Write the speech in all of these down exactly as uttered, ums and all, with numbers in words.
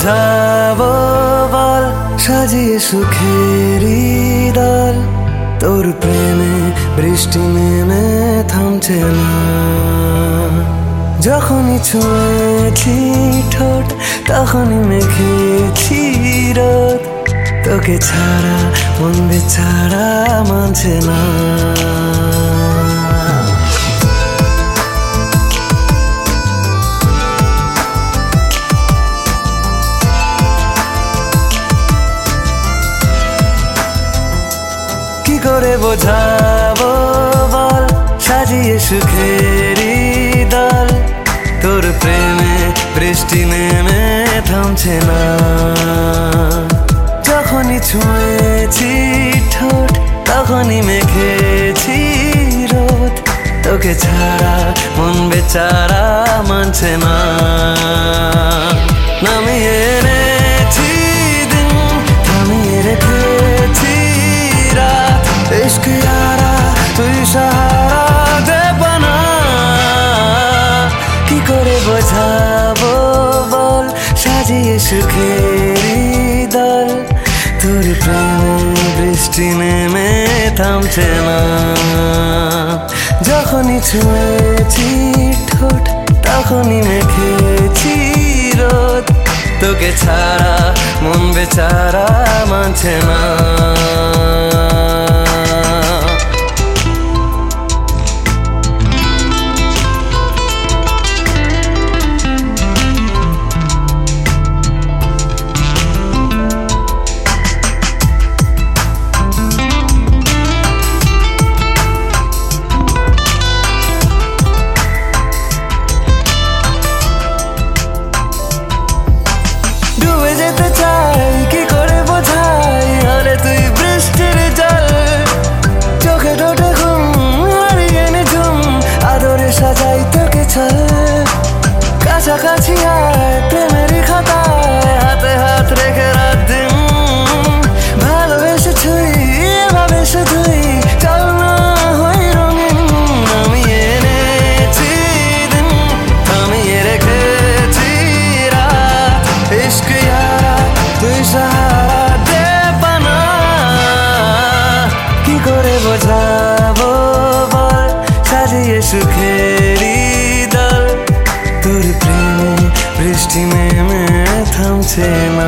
বোঝাবো বল সাজিয়ে সুখেরই দল, তোর প্রেমে বৃষ্টি নেমে থামছে না। যখনই ছুঁয়েছি ঠোঁট তখনই মেখেছি রোদ, তোকে ছাড়া মন বেচারা মানছে না। কি করে বোঝাবো বল সাজিয়ে সুখেরই দল, তোর প্রেমে বৃষ্টি নেমে থামছে না। যখনই ছুঁয়েছি ঠোঁট তখনই মেখেছি রোদ, তোকে ছাড়া মন বেচারা মানছে না। নামিয়ে এনেছি দিন থামিয়ে রেখেছি রাত, ইশক ইয়ারা তুই সাহারা দেব না। কি করে বোঝাবো বল সাজিয়ে সুখেরই দল, তোর প্রেমে বৃষ্টি নেমে থামছে না। যখনই ছুঁয়েছি ঠোঁট তখনই মেখেছি রোদ, তোকে ছাড়া মন বেচারা মানছে না। যেতে চাই কি করে বোঝাই আরে তুই বৃষ্টির জল, চোখে ঠোঁটে ঘুম হারিয়ে নিঝুম আদরে সাজাই তোকে ছল। কাছাকাছি আয় প্রেমেরই খাতায় হাতে হাত রেখে রাত দিন, ভালোবেসে ছুঁই এভাবে শুধুই চল না হই রঙিন। আমি এনেছি দিন থামিয়ে রেখেছি রাত, ইশক তুই সাহারা দেব না। কি করে বোঝাবো বল সাজিয়ে সুখেরই দল, তোর প্রেমে বৃষ্টি নেমে থামছে না।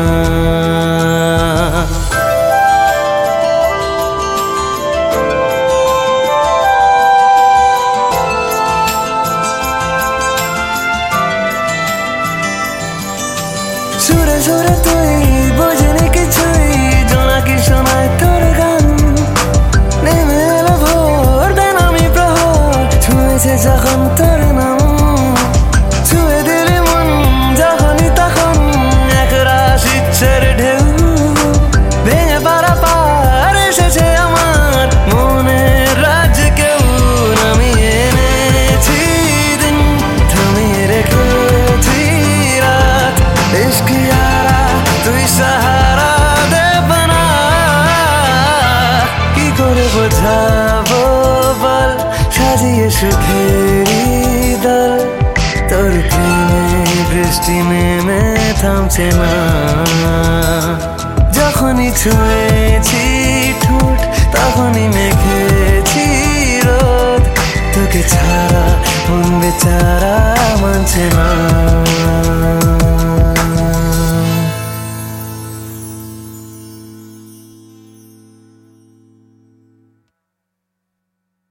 সুরে সুরে তুই বোঝেনি কিছুই, জোনাকি শোনায় তোর গান। নেমে এলো ভোর দেন আমি প্রহর, ছুঁয়েছে যখন তোর নাম। ছুঁয়ে দিলি মন যখনই তখন এক রাশ ইচ্ছের ঢেউ, ভেঙে পারা পার এসেছে আমার মনের রাজ কেউ। নামিয়ে এনেছি দিন থামিয়ে রেখেছি রাত, ইশক ইয়ারা তুই সাহারা দেব না। কি করে বোঝাবো বল সাজিয়ে সুখেরই দল, তোর প্রেমে বৃষ্টি নেমে থামছে না। যখনই ছুঁয়েছি ঠোঁট তখনই মেখেছি রোদ, তোকে ছাড়া মন বেচারা